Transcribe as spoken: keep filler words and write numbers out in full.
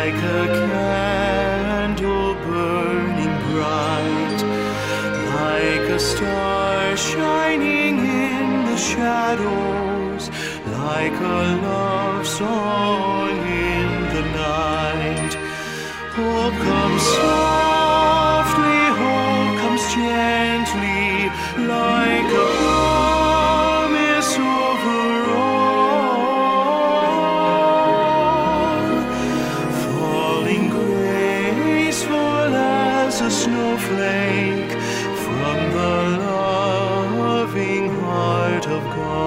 like a candle burning bright, like a star shining in the shadows, like a love song in the night. Hope comes softly, hope comes gently, like a promise over all, falling graceful as a snowflake from the loving heart of God.